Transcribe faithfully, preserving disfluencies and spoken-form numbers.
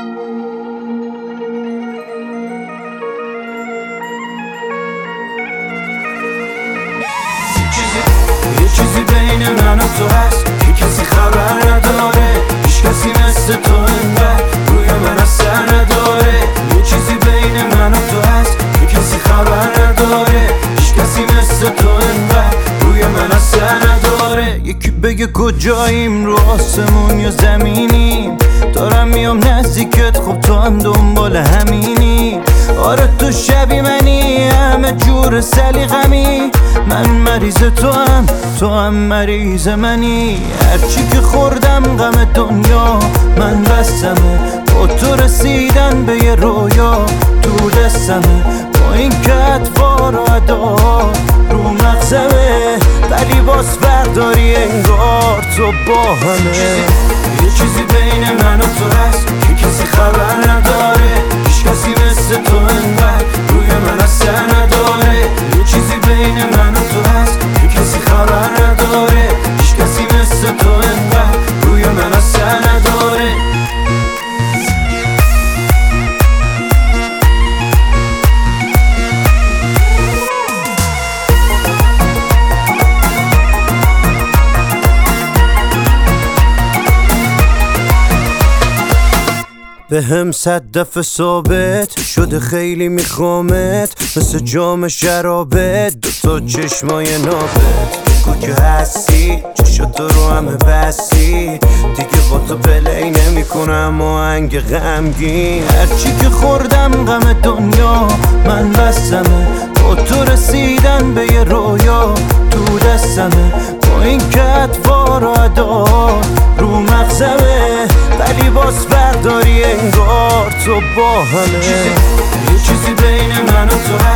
یه چیزی بین من و تو هست که کسی خبر نداره، هیچ کسی مثل تو انقدر روی من اثر نداره. یه چیزی بین من و تو هست که کسی خبر نداره، هیچ کسی مثل تو انقدر روی من اثر نداره. یکی بگه کجاییم، رو آسمون یا زمینیم، دارم میام نزدیکت، خب تو هم دنبال همینی. آره تو شبی منی، همه جور سلیقمی، من مریض تو هم تو هم مریض منی. هرچی که خوردم غم دنیا من بستمه، با تو رسیدن به یه رویا تو دستمه. با این که اطوار و ادا رو مغزمه، ولی باز فرق داری انگار تو با همه. یه چیزی بین من و تو هست که کسی خبر نداره، هیچ کسی مثل تو انقدر روی من اثر نداره. یه چیزی بین من و تو هست که کسی خبر نداره، هیچ کسی مثل تو انقدر روی من اثر نداره. به هم صد دفعه ثابت شده خیلی میخوامت، مثل جام شرابت دوتا چشمای نابت. بگو که هستی، چشاتو رو همه بستی، دیگه با تو پلی نمی کنم آهنگ غمگین. هرچی که خوردم غم دنیا من بستمه، با تو رسیدن به یه رویا تو دستمه. با این که اطوار و ادا رو مغزمه، ولی باز فرق داری انگار تو با همه. یه چیزی بین من و تو